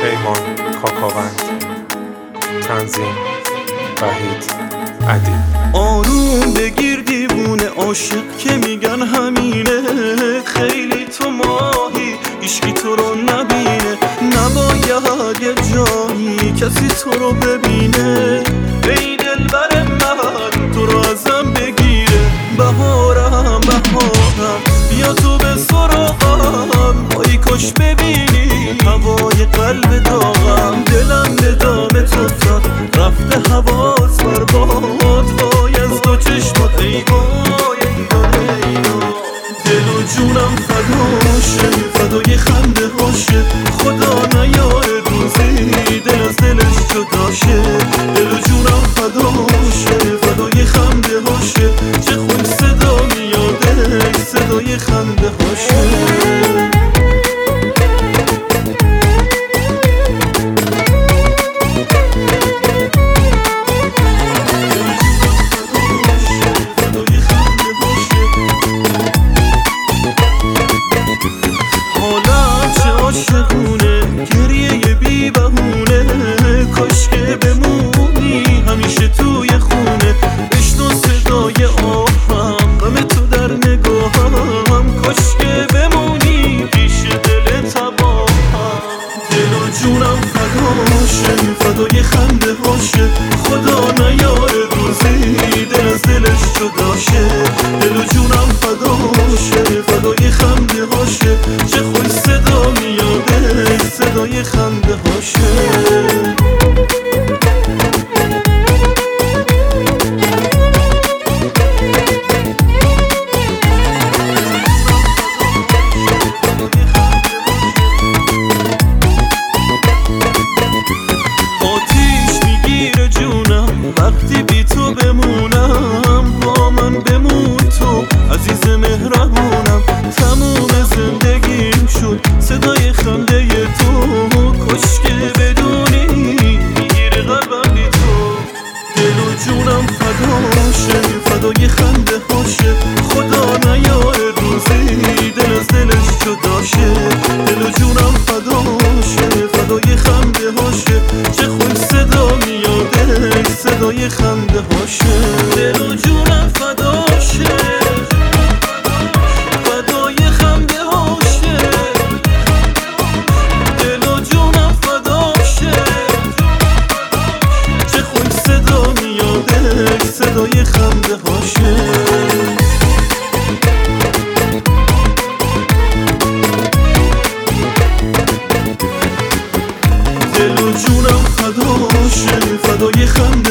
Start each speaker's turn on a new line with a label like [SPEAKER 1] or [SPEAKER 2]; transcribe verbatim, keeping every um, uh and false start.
[SPEAKER 1] پیمان کاکاوند، تنظیم وحید عدی.
[SPEAKER 2] آروم بگیر دیوونه عاشق که میگن همینه، خیلی تو ماهی هیچکی تو رو نبینه، نباید یه جایی کسی تو رو ببینه. ای دلبر من تو رو ازم بگیره، بهارم بهارم بیا تو به سراغم، وای کاش ببینی هوای قلب داغم، دلم به دام تو افتاد رفته حواس بر باد، وای از دو چشمات ای وای ای وای ای وای. دل و جونم فداشه فدای خنده هاشه، خدا نیاره روزی دل از دلش جداشه. دل و جونم فداشه فدای خنده هاشه، چه خوش صدا میاده صدای خنده هاشه. عاشقونه گریه بی بهونه، کاش که بمونی همیشه توی خونه، بشنو صدای آهم غم تو در نگاهم، کاش که بمونی پیش دل تباهم. دل و جونم فداشه فدای خنده هاشه، خدا نیاره روزی دل از دلش جداشه. دل و جونم فداشه فدای خنده هاشه، چه خوش صدا میاده صدای خنده هاشه. وقتی بی تو بمونم، با من بمون تو عزیز مهربونم، تموم زندگیم شد صدای خنده تو، کاش که بدونی میگیره قلبم بی تو. دل و جونم فداشه فدای خنده هاشه، خدا نیاره روزی دل از دلش جداشه. دل و جونم فداشه فدای خنده هاشه، چه خوش صدا میاده صدای خنده هاشه. دل و جونم فداشه فدای خنده هاشه، دل و جونم فداشه، چه خوش صدا میاده صدای خنده هاشه. دل و جونم فداشه فدای خنده